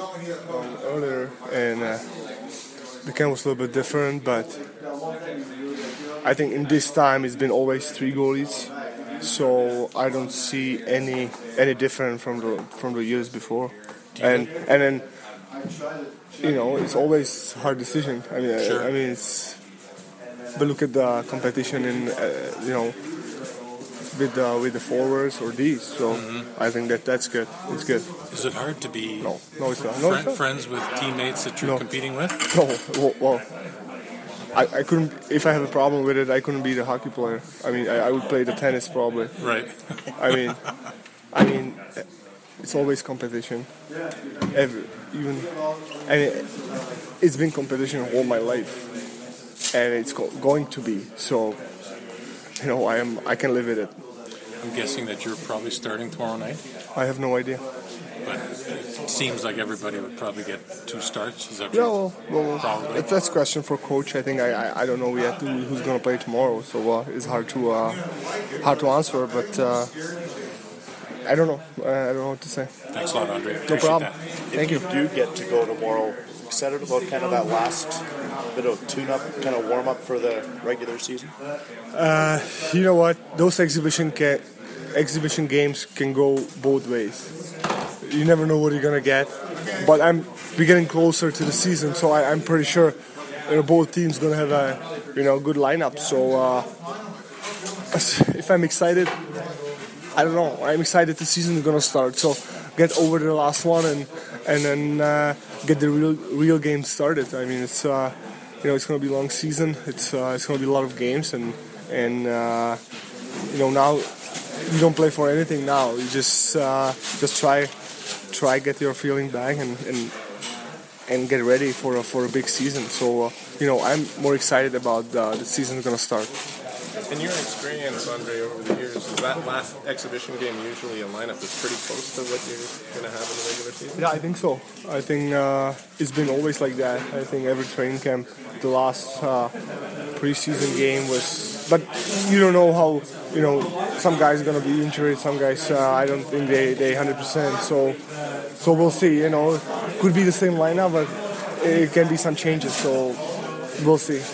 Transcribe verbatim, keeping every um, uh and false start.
um, earlier, and uh, the camp was a little bit different, but I think in this time it's been always three goalies, so I don't see any any different from the from the years before, and and then you know it's always hard decision. I mean, Sure. I, I mean it's but look at the competition in uh, you know. With the with the forwards or these, so mm-hmm. I think that that's good. It's good. Is it hard to be no, no, it's not. No, friend, it's not. friends with teammates that you're no. competing with? No, well, well I, I couldn't. If I have a problem with it, I couldn't be the hockey player. I mean, I, I would play the tennis probably. Right. I mean, I mean, it's always competition. Every even, and it, it's been competition all my life, and it's go, going to be so. You know, I am. I can live with it. I'm guessing that you're probably starting tomorrow night. I have no idea. But it seems like everybody would probably get two starts. Is that yeah, true? well, well probably. That's a question for coach. I think I, I, I don't know yet who, who's going to play tomorrow, so uh, it's hard to uh, hard to answer. But uh, I don't know. I don't know what to say. Thanks a lot, Andre. No problem. That. Thank if you. you do get to go tomorrow, excited about kind of that last bit of tune-up, kind of warm-up for the regular season? Uh, you know what? Those exhibition can, exhibition games can go both ways. You never know what you're gonna get. But I'm we're getting closer to the season, so I, I'm pretty sure you know, both teams gonna have a you know good lineup. So uh, if I'm excited, I don't know. I'm excited the season is gonna start. So get over the last one and and then uh, get the real real game started. I mean, it's uh, you know it's gonna be a long season. It's uh, it's gonna be a lot of games and and uh, you know now you don't play for anything now. You just uh, just try try get your feeling back and and, and get ready for a, for a big season. So uh, you know I'm more excited about uh, the season gonna start. In your experience, Andre, over the years, is that last exhibition game usually a lineup that's pretty close to what you're going to have in the regular season? Yeah, I think so. I think uh, it's been always like that. I think every training camp, the last uh, preseason game was... But you don't know how, you know, some guys are going to be injured, some guys, uh, I don't think they, they one hundred percent. So, so we'll see, you know. Could be the same lineup, but it can be some changes, so we'll see.